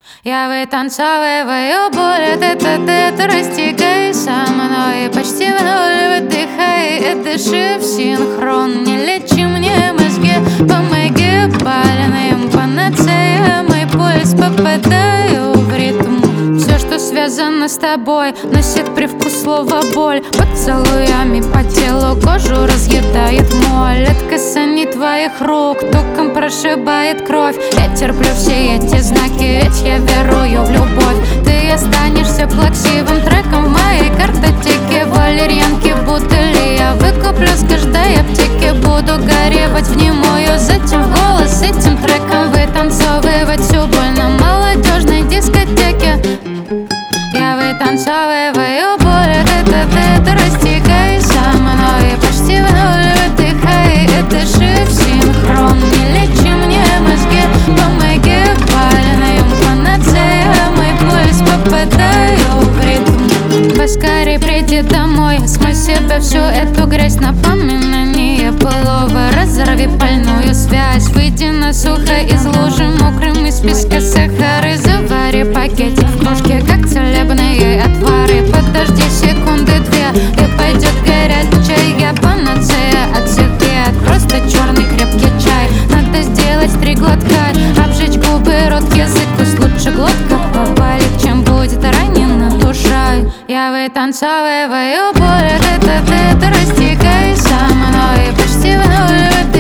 Я вытанцовываю боль, ты растекай со мной. Почти в ноль выдыхай и дыши в синхрон. Не лечи мне мозги, помоги больным. Панацея, мой пульс, попадаю в ритм. Все, что связано с тобой, носит привкус слова боль. Поцелуями по телу кожу разъедает моль. От касаний твоих рук током прошибает кровь. Я терплю все эти знаки, ведь я верую в любовь. Ты останешься плаксивым треком в моей картотеке. Валерьянки бутыли я выкуплю с каждой аптеки. Буду горевать внимую, затем в голос этим треком вытанцовывать всю боль на молодежной дискотеке. Я вытанцовываю боль, ты растекай со мной. Почти в ноль выдыхай и дыши в синхрон. Не лечи мне мозги, помоги больным. Панацея, мой пульс, попадаю в ритм. Поскорей приди домой, смой себе всю эту грязь. Напоминание былого, разорви больную связь. Выйди на сухо из лужи, мокрым из песка сахары. Завари пакетик в кружке, как целебные отвары. Подожди секунды-две, и пойдет горячий чай. Я панацея от всех бед, просто черный крепкий чай. Надо сделать 3 глотка, обжечь губы, рот, язык. Пусть лучше глотка поболит, чем будет ранена душа. Я вытанцовываю боль, ты растекай со мной. Почти в ноль